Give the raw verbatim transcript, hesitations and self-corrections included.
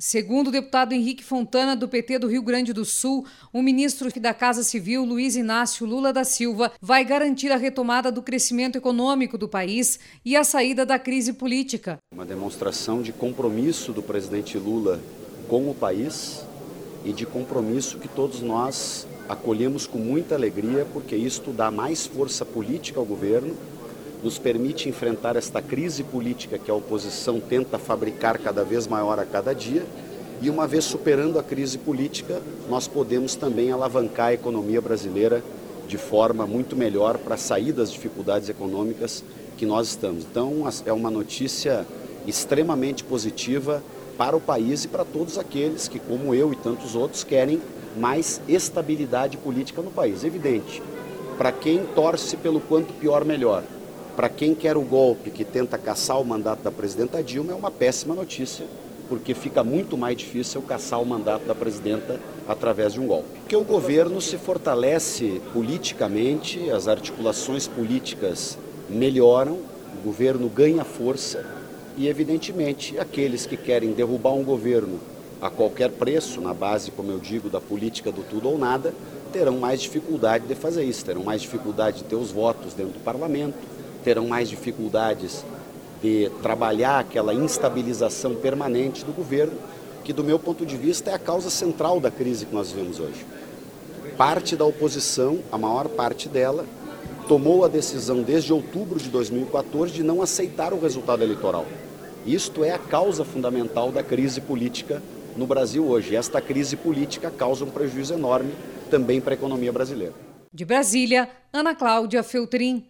Segundo o deputado Henrique Fontana, do P T do Rio Grande do Sul, o ministro da Casa Civil, Luiz Inácio Lula da Silva, vai garantir a retomada do crescimento econômico do país e a saída da crise política. Uma demonstração de compromisso do presidente Lula com o país e de compromisso que todos nós acolhemos com muita alegria, porque isto dá mais força política ao governo, nos permite enfrentar esta crise política que a oposição tenta fabricar cada vez maior a cada dia, e uma vez superando a crise política, nós podemos também alavancar a economia brasileira de forma muito melhor para sair das dificuldades econômicas que nós estamos. Então, é uma notícia extremamente positiva para o país e para todos aqueles que, como eu e tantos outros, querem mais estabilidade política no país. Evidente, para quem torce pelo quanto pior melhor, para quem quer o golpe, que tenta caçar o mandato da presidenta Dilma, é uma péssima notícia, porque fica muito mais difícil caçar o mandato da presidenta através de um golpe. Porque o governo se fortalece politicamente, as articulações políticas melhoram, o governo ganha força e, evidentemente, aqueles que querem derrubar um governo a qualquer preço, na base, como eu digo, da política do tudo ou nada, terão mais dificuldade de fazer isso, terão mais dificuldade de ter os votos dentro do parlamento, terão mais dificuldades de trabalhar aquela instabilização permanente do governo, que, do meu ponto de vista, é a causa central da crise que nós vivemos hoje. Parte da oposição, a maior parte dela, tomou a decisão desde outubro de dois mil e quatorze de não aceitar o resultado eleitoral. Isto é a causa fundamental da crise política no Brasil hoje. Esta crise política causa um prejuízo enorme também para a economia brasileira. De Brasília, Ana Cláudia Feltrin.